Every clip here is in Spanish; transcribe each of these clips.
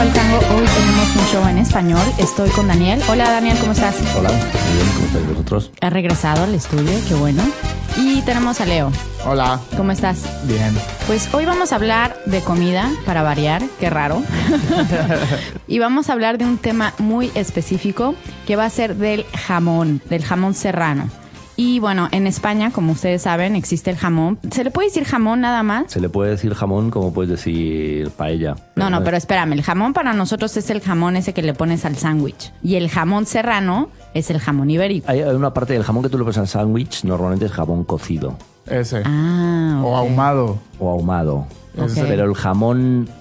al Tango. Hoy tenemos un show en español. Estoy con Daniel. Hola Daniel, ¿cómo estás? Hola, muy bien, ¿cómo estáis vosotros? Ha regresado al estudio, qué bueno. Y tenemos a Leo. Hola. ¿Cómo estás? Bien. Pues hoy vamos a hablar de comida, para variar, qué raro. Y vamos a hablar de un tema muy específico que va a ser del jamón serrano. Y bueno, en España, como ustedes saben, existe el jamón. ¿Se le puede decir jamón nada más? Se le puede decir jamón como puedes decir paella. No, pero espérame. El jamón para nosotros es el jamón ese que le pones al sándwich. Y el jamón serrano es el jamón ibérico. Hay una parte del jamón que tú le pones al sándwich, normalmente es jamón cocido. Ese. Ah, O ok. ahumado. O ahumado. Ok. Pero el jamón,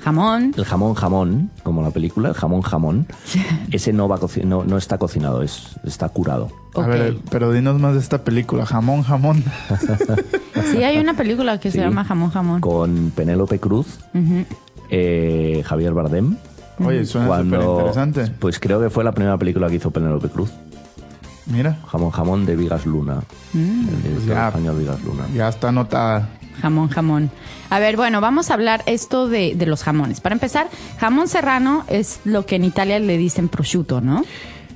Jamón. como la película, el jamón, ese no va no está cocinado, está curado. Ok. A ver, pero dinos más de esta película. Jamón. Sí, hay una película que se Sí. llama Jamón. Con Penélope Cruz, Ujú. Javier Bardem. Oye, suena súper interesante. Pues creo que fue la primera película que hizo Penélope Cruz. Mira, Jamón de Vigas Luna. El director ya. español Vigas Luna. ya está anotada. Jamón. A ver, bueno, vamos a hablar esto de los jamones. Para empezar, jamón serrano es lo que en Italia le dicen prosciutto, ¿no?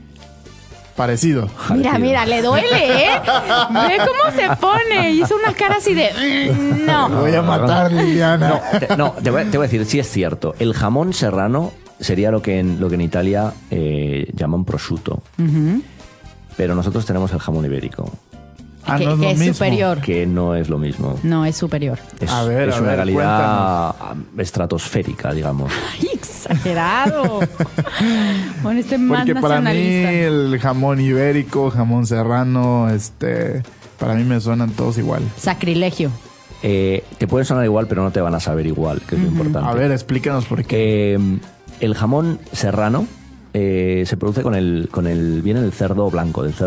Parecido. Mira, le duele, ¿eh? Ve cómo se pone. Hizo una cara así de... no. Voy a matar, Liliana. Te voy a decir, sí es cierto. El jamón serrano sería lo que en Italia llaman prosciutto. Ujú. Pero nosotros tenemos el jamón ibérico, Ah, que no es lo es mismo. superior. que no es lo mismo. No, es superior. Es, A ver, es una cuéntanos. calidad estratosférica, digamos. ¡Ay, exagerado! Bueno, más Porque para mí nacionalista. el jamón ibérico, jamón serrano, para mí me suenan todos igual. Sacrilegio. Te puede sonar igual, pero no te van a saber igual, que es lo importante. A ver, explícanos por qué. El jamón serrano se produce viene del cerdo blanco, del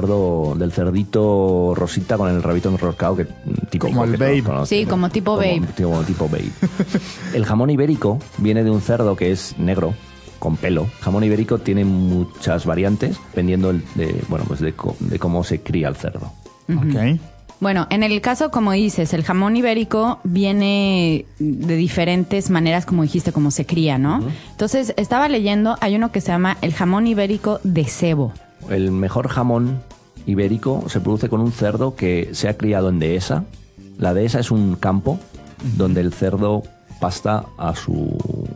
cerdito rosita con el rabito enroscado, que típico. Como el que todos Babe. conocemos. Sí, como tipo Babe. Como tipo Babe. El jamón ibérico viene de un cerdo que es negro, con pelo. Jamón ibérico tiene muchas variantes, dependiendo de cómo se cría el cerdo. Ok. Bueno, en el caso, como dices, el jamón ibérico viene de diferentes maneras, como dijiste, como se cría, ¿no? Entonces, estaba leyendo, hay uno que se llama el jamón ibérico de cebo. El mejor jamón ibérico se produce con un cerdo que se ha criado en dehesa. La dehesa es un campo donde el cerdo pasta a su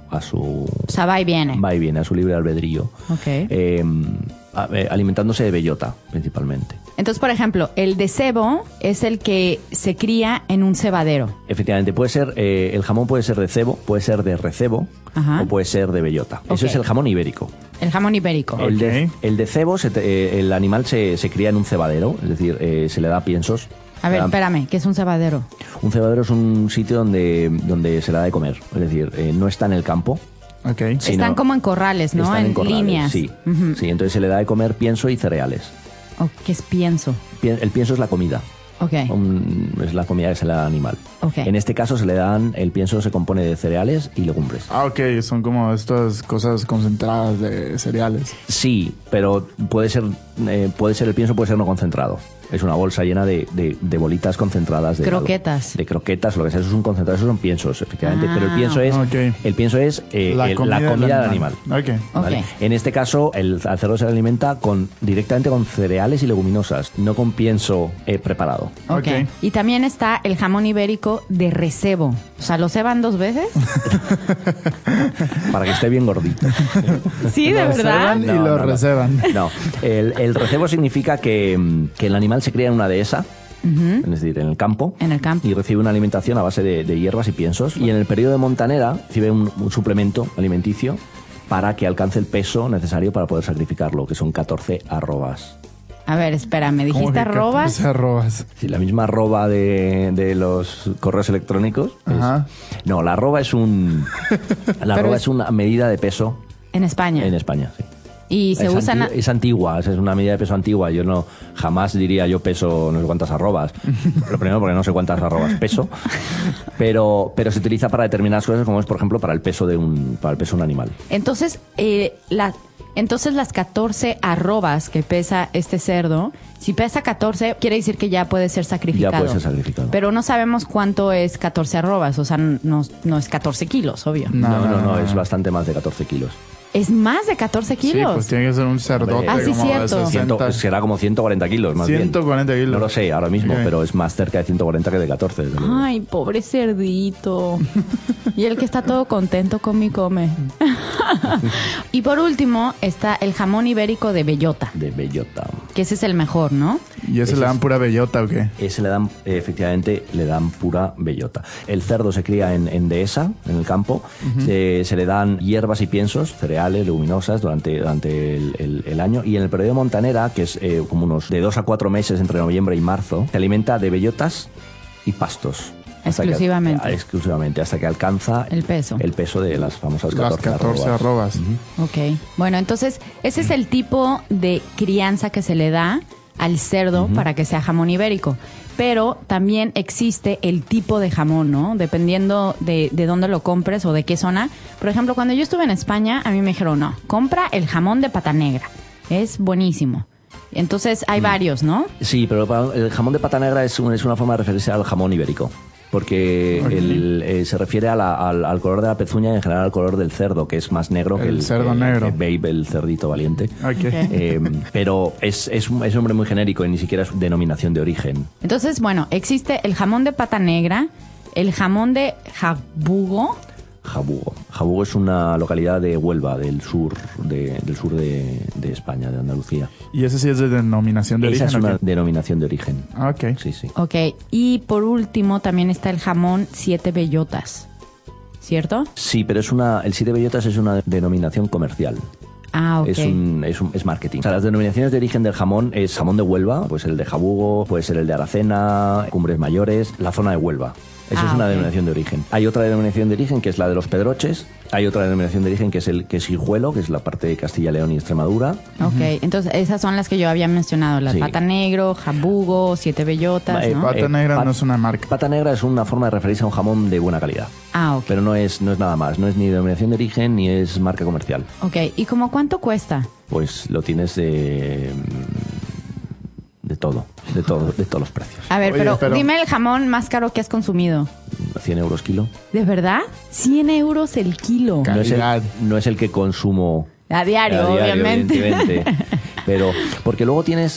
O sea, va y viene. a su libre albedrío, Ok. alimentándose de bellota principalmente. Entonces, por ejemplo, el de cebo es el que se cría en un cebadero. Efectivamente, puede ser el jamón puede ser de cebo, puede ser de recebo, Ajá. o puede ser de bellota. Eso Ok. es el jamón ibérico. El jamón ibérico. Ok. El de cebo, el animal se cría en un cebadero, es decir, se le da piensos. A ver, Le dan- espérame, ¿qué es un cebadero? Un cebadero es un sitio donde se le da de comer, es decir, no está en el campo. Ok. Sí, Están no. como en corrales, ¿no? Están En corrales, líneas. Sí. Ujú. Sí, entonces se le da de comer pienso y cereales. Oh, ¿qué es pienso? El pienso es la comida. Ok. Es la comida que se le da al animal. Ok. En este caso el pienso se compone de cereales y legumbres. Ah, ok. Son como estas cosas concentradas de cereales. Sí, pero puede ser el pienso, puede ser no concentrado. Es una bolsa llena de bolitas concentradas de Croquetas. algo. De croquetas, lo que sea, eso es un concentrado, esos son piensos, efectivamente. Ah, pero el pienso es ok. la comida del animal. Ok. ¿Vale? Ok. En este caso, al cerdo se le alimenta directamente con cereales y leguminosas, no con pienso preparado. Ok. Ok. Y también está el jamón ibérico de recebo. O sea, ¿lo ceban 2 veces? Para que esté bien gordito. Sí, de Lo verdad. ceban y lo reservan. No, el recebo significa que el animal se cría en una dehesa, es decir, en el campo. En el campo. Y recibe una alimentación a base de hierbas y piensos. Y en el periodo de montanera recibe un suplemento alimenticio para que alcance el peso necesario para poder sacrificarlo, que son 14 arrobas. A ver, espera, ¿me ¿Cómo dijiste que arrobas? 14 arrobas? Sí, la misma arroba de los correos electrónicos. Ajá. No, la arroba es una medida de peso En España. en España, sí. Y se usan... Es antigua, es una medida de peso antigua. Yo no jamás diría yo peso no sé cuántas arrobas. Lo primero porque no sé cuántas arrobas peso. Pero se utiliza para determinadas cosas, como es, por ejemplo, para el peso de un animal. Entonces, las 14 arrobas que pesa este cerdo, si pesa 14, quiere decir que ya puede ser sacrificado. Ya puede ser sacrificado. Pero no sabemos cuánto es 14 arrobas, o sea, no es 14 kilos, obvio. No, es bastante más de 14 kilos. ¿Es más de 14 kilos? Sí, pues tiene que ser un cerdote Ah, sí, como cierto. de 60. Será como 140 kilos, más 140 bien. kilos. No lo sé ahora mismo, Ok. pero es más cerca de 140 que de 14. desde luego. Ay, pobre cerdito. Y el que está todo contento come. Y por último está el jamón ibérico de bellota, De bellota. que ese es el mejor, ¿no? ¿Y ese le dan pura bellota o qué? Ese efectivamente le dan pura bellota. El cerdo se cría en dehesa, en el campo. Se le dan hierbas y piensos, cereales, leguminosas durante el año. Y en el periodo de montanera, que es como unos de 2 a 4 meses entre noviembre y marzo, se alimenta de bellotas y pastos. Exclusivamente, hasta que alcanza El peso de las famosas Las 14 arrobas. Ok. Bueno, entonces ese es el tipo de crianza que se le da al cerdo para que sea jamón ibérico. Pero también existe el tipo de jamón, ¿no? Dependiendo de dónde lo compres o de qué zona. Por ejemplo, cuando yo estuve en España, a mí me dijeron, no, compra el jamón de pata negra. Es buenísimo. Entonces hay varios, ¿no? Sí, pero el jamón de pata negra es una forma de referirse al jamón ibérico. Porque se refiere al color de la pezuña y en general al color del cerdo, que es más negro que El cerdo negro. Babe, el cerdito valiente. Ok. Pero es un nombre muy genérico y ni siquiera es denominación de origen. Entonces, bueno, existe el jamón de pata negra, el jamón de jabugo. Jabugo es una localidad de Huelva, del sur de España, de Andalucía. ¿Y ese sí es de denominación de Esa origen? es una ¿o qué? denominación de origen. Ah, ok. Sí, sí. Ok, y por último también está el jamón 7 bellotas, ¿cierto? Sí, pero el 7 bellotas es una denominación comercial. Ah, ok. Es marketing. O sea, las denominaciones de origen del jamón es jamón de Huelva, pues el de Jabugo, puede ser el de Aracena, Cumbres Mayores, la zona de Huelva. Eso es una ok. denominación de origen. Hay otra denominación de origen que es la de los Pedroches. Hay otra denominación de origen que es Guijuelo, que es la parte de Castilla, León y Extremadura. Ok, entonces esas son las que yo había mencionado, la Sí. pata negro, jabugo, 7 bellotas, ¿no? Pata negra no es una marca. Pata negra es una forma de referirse a un jamón de buena calidad. Ah, ok. Pero no es nada más. No es ni denominación de origen ni es marca comercial. Ok, ¿y como cuánto cuesta? Pues lo tienes de todos los precios. A ver, Oye, pero dime el jamón más caro que has consumido. 100 euros kilo. ¿De verdad? 100 euros el kilo. Calidad. No es el que consumo A diario, obviamente. evidentemente. Pero, porque luego tienes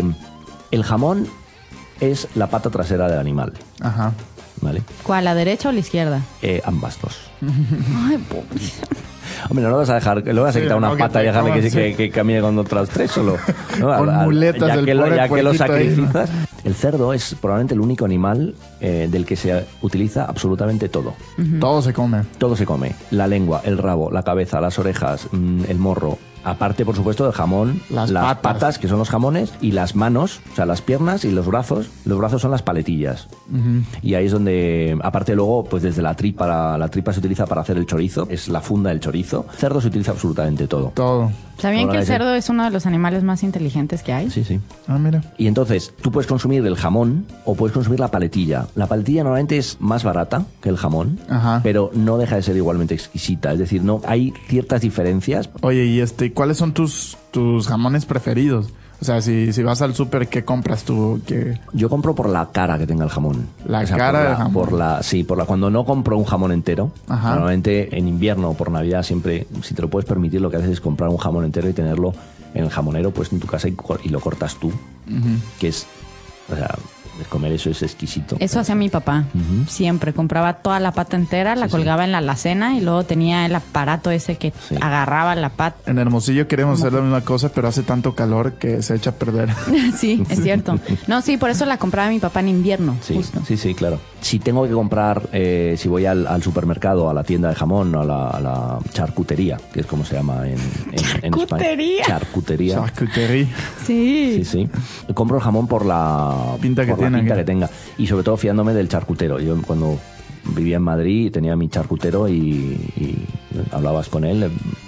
el jamón es la pata trasera del animal, Ajá. ¿vale? ¿Cuál, la derecha o la izquierda? Ambas dos. Ay, pobre. Hombre, no lo vas a dejar, le vas a Sí, quitar una no, que pata y te dejarle coman, que camine con otras tres solo. ¿no? Con muletas ya del que pobre ya que lo puerquito ahí, ¿no? sacrificas. El cerdo es probablemente el único animal del que se utiliza absolutamente todo. Todo se come. Todo se come. La lengua, el rabo, la cabeza, las orejas, el morro. Aparte, por supuesto, del jamón, Las patas, que son los jamones, y las manos, o sea, las piernas y los brazos. Los brazos son las paletillas. Y ahí es donde, aparte luego, pues desde la tripa se utiliza para hacer el chorizo, es la funda del chorizo. Cerdo se utiliza absolutamente todo. Todo. ¿Sabían Ahora que el ese- cerdo es uno de los animales más inteligentes que hay? Sí, sí. Ah, mira. Y entonces, tú puedes consumir el jamón o puedes consumir la paletilla. La paletilla normalmente es más barata que el jamón, Ajá. pero no deja de ser igualmente exquisita. Es decir, no hay ciertas diferencias. Oye, ¿y ¿cuáles son tus jamones preferidos? O sea, si vas al súper, ¿qué compras tú? ¿Qué? Yo compro por la cara que tenga el jamón. La cara del jamón. Cuando no compro un jamón entero, Ajá. normalmente en invierno o por Navidad siempre, si te lo puedes permitir, lo que haces es comprar un jamón entero y tenerlo en el jamonero, pues en tu casa y lo cortas tú, que es, o sea, comer eso es exquisito. Eso hacía mi papá. Siempre compraba toda la pata entera, la colgaba en la alacena y luego tenía el aparato ese que Sí. agarraba la pata. En Hermosillo queremos hacer la misma cosa, pero hace tanto calor que se echa a perder. Sí, es cierto. No, sí, por eso la compraba mi papá en invierno, Sí, justo. sí, claro. Si tengo que comprar, si voy al supermercado, a la tienda de jamón, a la charcutería, que es como se llama en España. Charcutería. Charcutería. Charcuterie. Sí. Sí. Compro el jamón por la Pinta que por la tiene, pinta ¿qué? que tenga. Y sobre todo fiándome del charcutero. Yo cuando vivía en Madrid tenía mi charcutero y hablabas con él,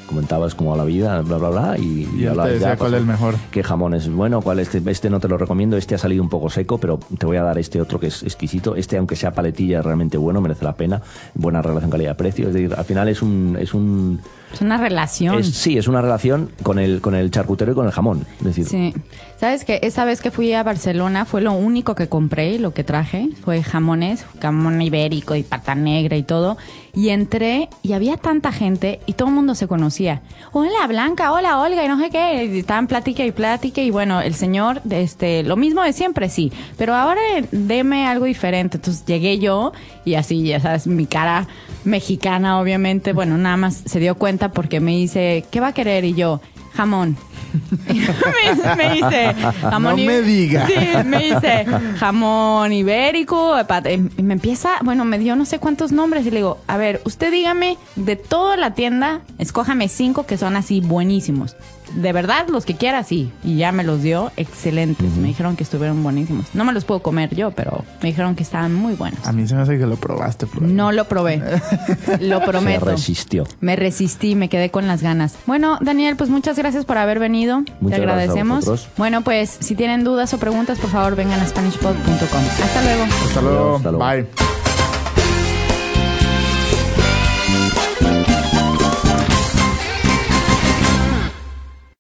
comentabas cómo va la vida, bla, bla, bla, y él te hablabas decía cuál es el mejor. qué jamón es bueno, cuál este no te lo recomiendo, este ha salido un poco seco, pero te voy a dar este otro que es exquisito, este aunque sea paletilla es realmente bueno, merece la pena, buena relación calidad-precio, es decir, al final es una relación. Sí, es una relación con el charcutero y con el jamón. Es decir, Sí. ¿Sabes qué? Esa vez que fui a Barcelona fue lo único que compré y lo que traje fue jamones, jamón ibérico y pata negra y todo. Y entré y había tanta gente y todo el mundo se conocía. Hola Blanca, hola Olga y no sé qué. Y estaban plática y plática y bueno, el señor, lo mismo de siempre, sí. Pero ahora deme algo diferente. Entonces llegué yo y así, ya sabes, mi cara mexicana obviamente, bueno, nada más se dio cuenta porque me dice, ¿qué va a querer? Y yo, jamón. me dice jamón. No me diga. Sí, me dice jamón ibérico. Y me empieza, bueno, me dio no sé cuántos nombres y le digo, a ver, usted dígame de toda la tienda, escójame 5 que son así buenísimos. De verdad, los que quiera, sí. Y ya me los dio excelentes. Me dijeron que estuvieron buenísimos. No me los puedo comer yo, pero me dijeron que estaban muy buenos. A mí se me hace que lo probaste. Pero... No lo probé. Lo prometo. se resistió. Me resistí, me quedé con las ganas. Bueno, Daniel, pues muchas gracias por haber venido. Muchas Te agradecemos. gracias a vosotros. Bueno, pues si tienen dudas o preguntas, por favor, vengan a SpanishPod.com. Hasta luego. Hasta luego. Hasta luego. Bye.